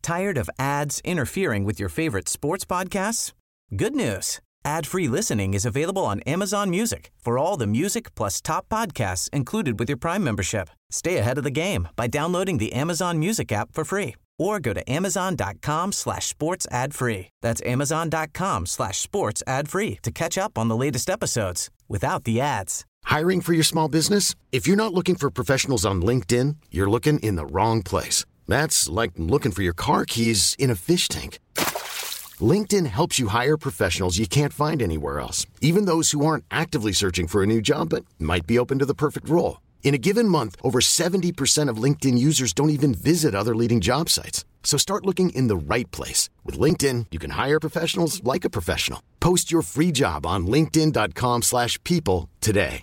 Tired of ads interfering with your favorite sports podcasts? Good news. Ad-free listening is available on Amazon Music for all the music plus top podcasts included with your Prime membership. Stay ahead of the game by downloading the Amazon Music app for free or go to amazon.com/sports ad free. That's amazon.com/sports ad free to catch up on the latest episodes without the ads. Hiring for your small business? If you're not looking for professionals on LinkedIn, you're looking in the wrong place. That's like looking for your car keys in a fish tank. LinkedIn helps you hire professionals you can't find anywhere else, even those who aren't actively searching for a new job but might be open to the perfect role. In a given month, over 70% of LinkedIn users don't even visit other leading job sites. So start looking in the right place. With LinkedIn, you can hire professionals like a professional. Post your free job on linkedin.com/people today.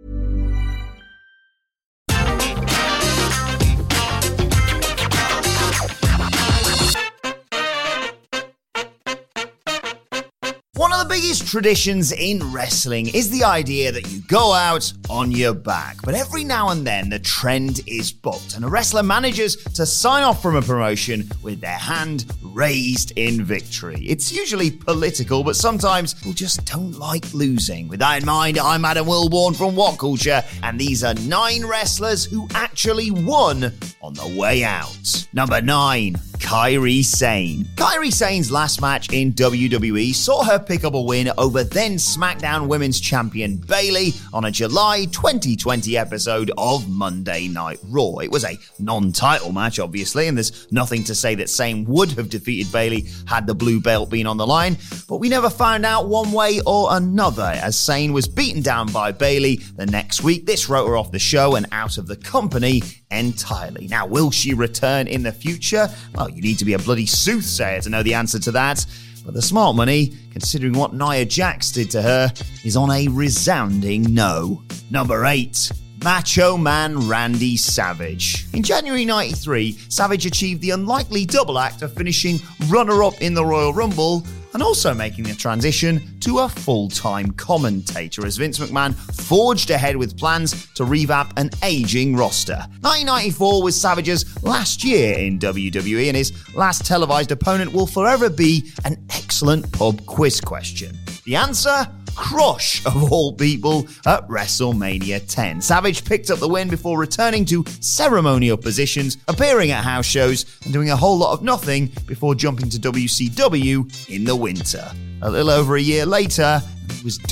One of the biggest traditions in wrestling is the idea that you go out on your back. But every now and then, the trend is booked, and a wrestler manages to sign off from a promotion with their hand raised in victory. It's usually political, but sometimes people just don't like losing. With that in mind, I'm Adam Wilborn from What Culture, and these are 9 wrestlers who actually won on the way out. Number 9. Kairi Sane. Kairi Sane's last match in WWE saw her pick up a win over then SmackDown Women's Champion Bayley on a July 2020 episode of Monday Night Raw. It was a non-title match, obviously, and there's nothing to say that Sane would have defeated Bayley had the blue belt been on the line, but we never found out one way or another, as Sane was beaten down by Bayley the next week. This wrote her off the show and out of the company entirely. Now, will she return in the future? Well, you need to be a bloody soothsayer to know the answer to that. But the smart money, considering what Nia Jax did to her, is on a resounding no. Number 8. Macho Man Randy Savage. In January 93, Savage achieved the unlikely double act of finishing runner-up in the Royal Rumble and also making the transition to a full-time commentator as Vince McMahon forged ahead with plans to revamp an aging roster. 1994 was Savage's last year in WWE, and his last televised opponent will forever be an excellent pub quiz question. The answer? Crush, of all people, at WrestleMania 10. Savage picked up the win before returning to ceremonial positions, appearing at house shows, and doing a whole lot of nothing before jumping to WCW in the winter. A little over a year later, he was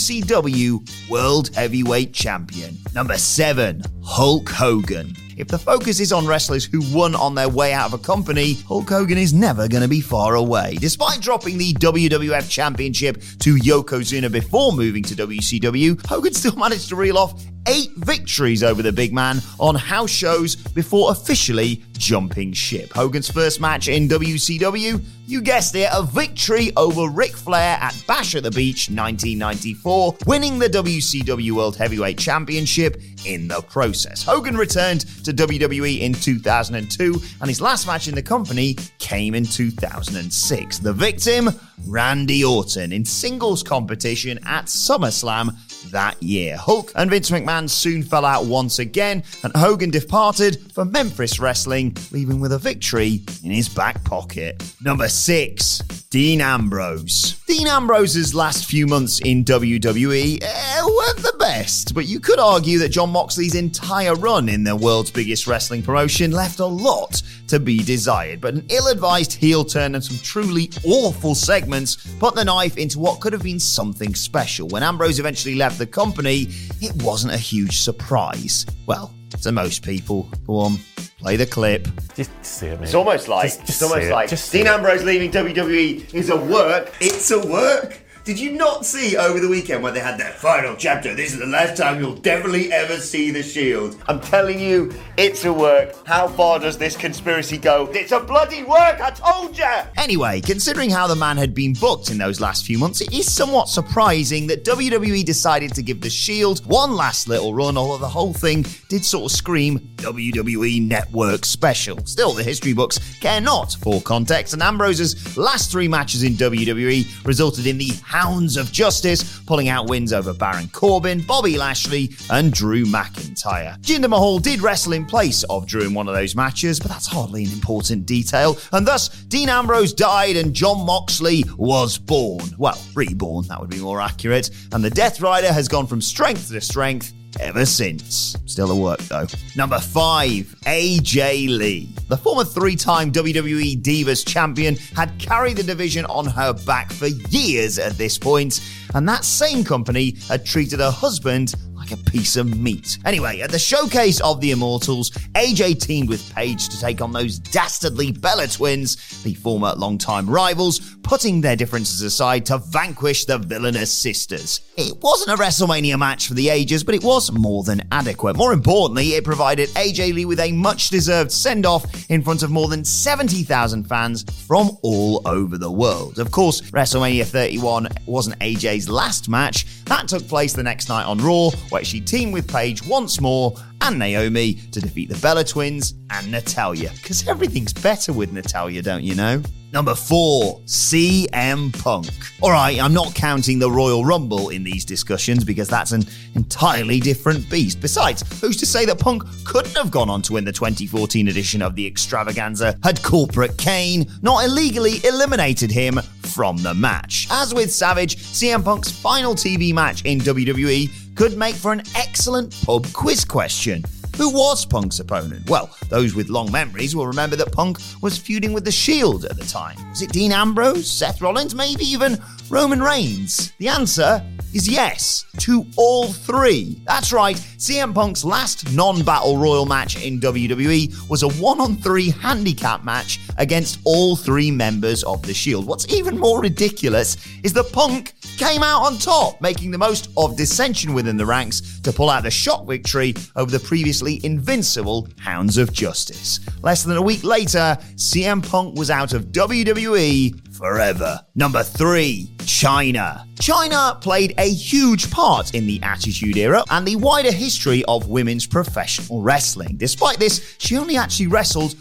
WCW World Heavyweight Champion. Number 7. Hulk Hogan. If the focus is on wrestlers who won on their way out of a company, Hulk Hogan is never going to be far away. Despite dropping the WWF Championship to Yokozuna before moving to WCW, Hogan still managed to reel off 8 victories over the big man on house shows before officially jumping ship. Hogan's first match in WCW, you guessed it, a victory over Ric Flair at Bash at the Beach 1994, winning the WCW World Heavyweight Championship in the process. Hogan returned to WWE in 2002, and his last match in the company came in 2006. The victim, Randy Orton, in singles competition at SummerSlam that year. Hulk and Vince McMahon soon fell out once again, and Hogan departed for Memphis Wrestling, leaving with a victory in his back pocket. Number 6. Dean Ambrose. Dean Ambrose's last few months in WWE weren't the best, but you could argue that Jon Moxley's entire run in the world's biggest wrestling promotion left a lot to be desired, but an ill-advised heel turn and some truly awful segments put the knife into what could have been something special. When Ambrose eventually left the company, it wasn't a huge surprise. Well, to most people. Go on, play the clip. Just see it, mate. It's almost like Dean Ambrose leaving WWE is a work. It's a work. Did you not see over the weekend when they had that final chapter? This is the last time you'll definitely ever see the Shield. I'm telling you, it's a work. How far does this conspiracy go? It's a bloody work, I told you! Anyway, considering how the man had been booked in those last few months, it is somewhat surprising that WWE decided to give the Shield one last little run, although the whole thing did sort of scream WWE Network special. Still, the history books care not for context, and Ambrose's last 3 matches in WWE resulted in the Hounds of Justice, pulling out wins over Baron Corbin, Bobby Lashley, and Drew McIntyre. Jinder Mahal did wrestle in place of Drew in one of those matches, but that's hardly an important detail, and thus Dean Ambrose died and Jon Moxley was born. Well, reborn, that would be more accurate, and the Death Rider has gone from strength to strength ever since. Still a work though. Number 5, AJ Lee. The former 3-time WWE Divas champion had carried the division on her back for years at this point, and that same company had treated her husband like a piece of meat. Anyway, at the showcase of the Immortals, AJ teamed with Paige to take on those dastardly Bella Twins, the former longtime rivals, putting their differences aside to vanquish the villainous sisters. It wasn't a WrestleMania match for the ages, but it was more than adequate. More importantly, it provided AJ Lee with a much-deserved send-off in front of more than 70,000 fans from all over the world. Of course, WrestleMania 31 wasn't AJ's last match. That took place the next night on Raw, where she teamed with Paige once more and Naomi to defeat the Bella Twins and Natalya. Because everything's better with Natalya, don't you know? Number 4, CM Punk. Alright, I'm not counting the Royal Rumble in these discussions because that's an entirely different beast. Besides, who's to say that Punk couldn't have gone on to win the 2014 edition of the Extravaganza had Corporate Kane not illegally eliminated him from the match? As with Savage, CM Punk's final TV match in WWE could make for an excellent pub quiz question. Who was Punk's opponent? Well, those with long memories will remember that Punk was feuding with The Shield at the time. Was it Dean Ambrose, Seth Rollins, maybe even Roman Reigns? The answer is yes, to all three. That's right, CM Punk's last non-battle royal match in WWE was a 1-on-3 handicap match against all three members of The Shield. What's even more ridiculous is that Punk came out on top, making the most of dissension within the ranks to pull out the shock victory over the previously invincible Hounds of Justice. Less than a week later, CM Punk was out of WWE forever. Number 3, Chyna. Chyna played a huge part in the Attitude Era and the wider history of women's professional wrestling. Despite this, she only actually wrestled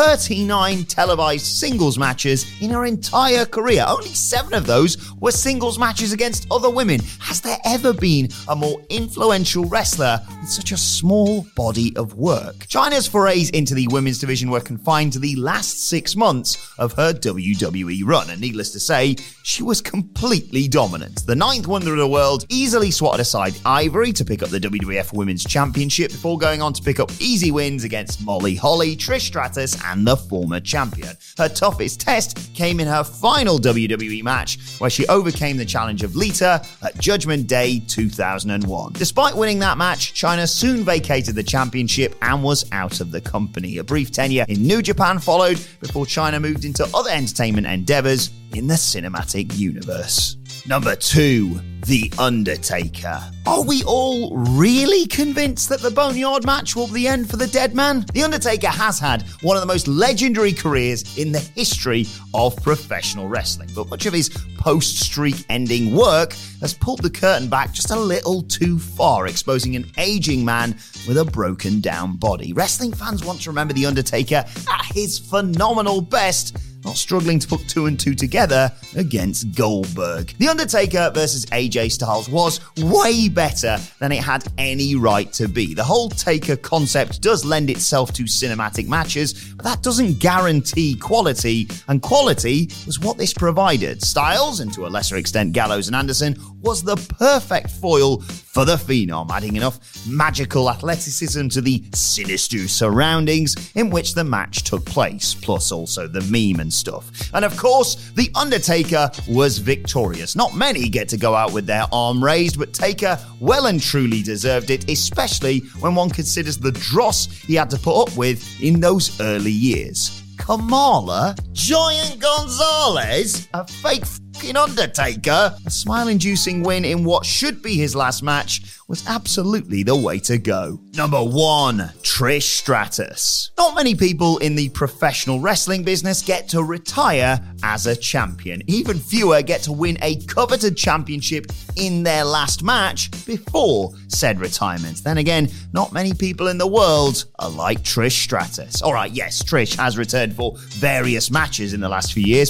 39 televised singles matches in her entire career. Only 7 of those were singles matches against other women. Has there ever been a more influential wrestler with such a small body of work? Chyna's forays into the women's division were confined to the last 6 months of her WWE run, and needless to say, she was completely dominant. The 9th wonder of the world easily swatted aside Ivory to pick up the WWF Women's Championship before going on to pick up easy wins against Molly Holly, Trish Stratus, and the former champion. Her toughest test came in her final WWE match, where she overcame the challenge of Lita at Judgment Day 2001. Despite winning that match, Chyna soon vacated the championship and was out of the company. A brief tenure in New Japan followed before Chyna moved into other entertainment endeavors in the cinematic universe. Number 2, The Undertaker. Are we all really convinced that the Boneyard match will be the end for the dead man? The Undertaker has had one of the most legendary careers in the history of professional wrestling, but much of his post-streak ending work has pulled the curtain back just a little too far, exposing an aging man with a broken down body. Wrestling fans want to remember The Undertaker at his phenomenal best, not struggling to put 2 and 2 together against Goldberg. The Undertaker versus AJ Styles was way better than it had any right to be. The whole Taker concept does lend itself to cinematic matches, but that doesn't guarantee quality, and quality was what this provided. Styles, and to a lesser extent Gallows and Anderson, was the perfect foil for the Phenom, adding enough magical athleticism to the sinister surroundings in which the match took place, plus also the meme and stuff. And of course, The Undertaker was victorious. Not many get to go out with their arm raised, but Taker well and truly deserved it, especially when one considers the dross he had to put up with in those early years. Kamala? Giant Gonzalez? A fake fucking Undertaker? A smile-inducing win in what should be his last match was absolutely the way to go. Number 1, Trish Stratus. Not many people in the professional wrestling business get to retire as a champion. Even fewer get to win a coveted championship in their last match before said retirement. Then again, not many people in the world are like Trish Stratus. Alright, yes, Trish has returned for various matches in the last few years, but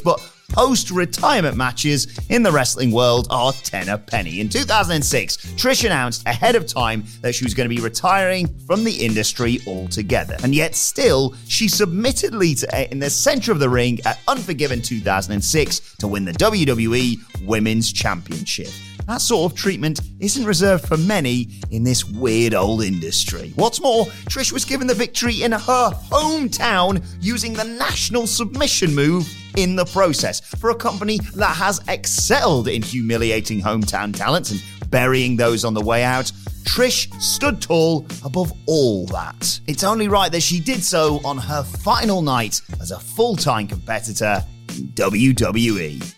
post-retirement matches in the wrestling world are ten a penny. In 2006, Trish announced ahead of time that she was going to be retiring from the industry altogether. And yet still, she submitted Lita in the center of the ring at Unforgiven 2006 to win the WWE Women's Championship. That sort of treatment isn't reserved for many in this weird old industry. What's more, Trish was given the victory in her hometown using the national submission move in the process. For a company that has excelled in humiliating hometown talents and burying those on the way out, Trish stood tall above all that. It's only right that she did so on her final night as a full-time competitor in WWE.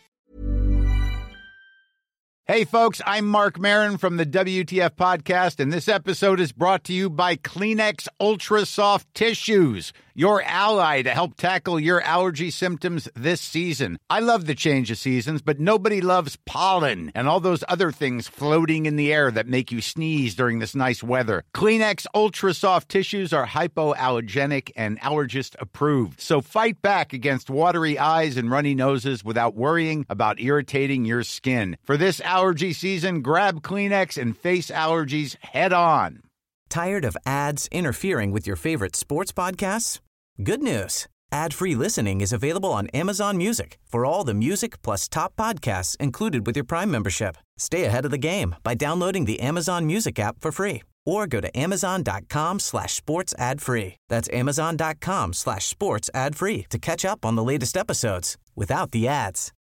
Hey folks, I'm Mark Maron from the WTF Podcast, and this episode is brought to you by Kleenex Ultra Soft Tissues, your ally to help tackle your allergy symptoms this season. I love the change of seasons, but nobody loves pollen and all those other things floating in the air that make you sneeze during this nice weather. Kleenex Ultra Soft Tissues are hypoallergenic and allergist approved, so fight back against watery eyes and runny noses without worrying about irritating your skin. For this allergy season, grab Kleenex and face allergies head on. Tired of ads interfering with your favorite sports podcasts? Good news. Ad-free listening is available on Amazon Music for all the music plus top podcasts included with your Prime membership. Stay ahead of the game by downloading the Amazon Music app for free or go to amazon.com/sports ad free. That's amazon.com/sports ad free to catch up on the latest episodes without the ads.